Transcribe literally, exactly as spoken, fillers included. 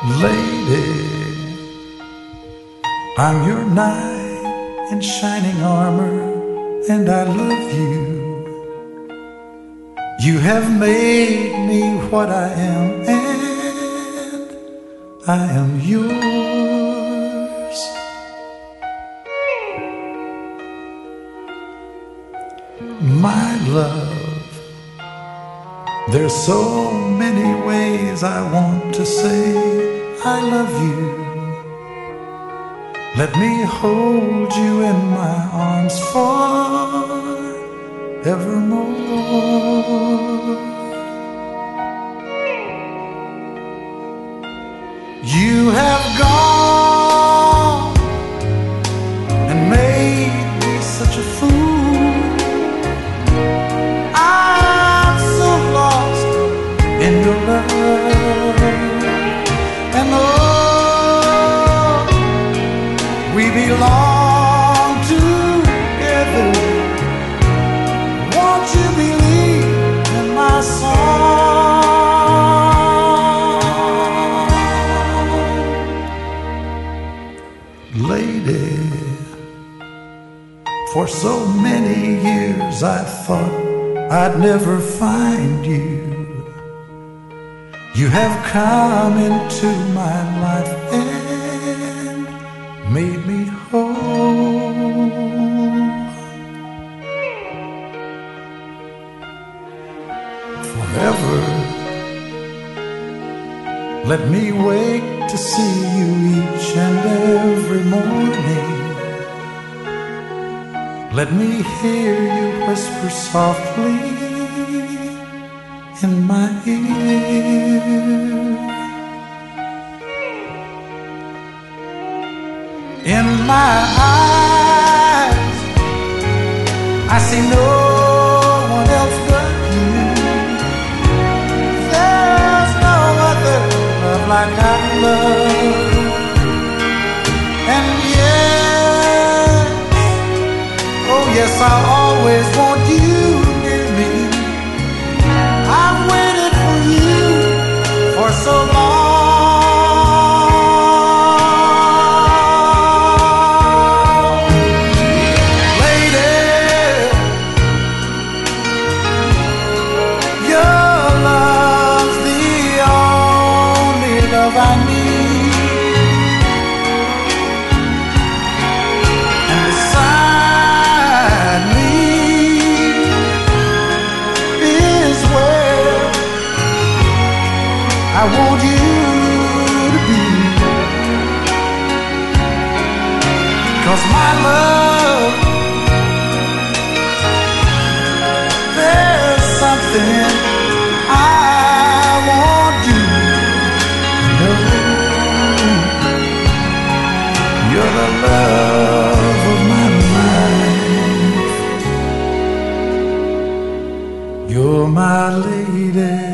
Lady, I'm your knight in shining armor, and I love you. You have made me what I am, and I am yours. My love, there's so many ways I want to say I love you. Let me hold you in my arms forevermore. You have gone and made me such a fool. I'm so lost in your love. And oh, we belong together. Won't you believe in my song? Lady, for so many years I thought I'd never find you. You have come into my life and made me whole. Forever, let me wake to see you each and every morning. Let me hear you whisper softly in my ear. In my eyes, I see no one else but you. There's no other love like I love. And yes, oh yes, I always want you near me. I've waited for you for so long. I need, and beside me is where I want you to be. 'Cause my love, there's something I want you. You're the love of my life. You're my lady.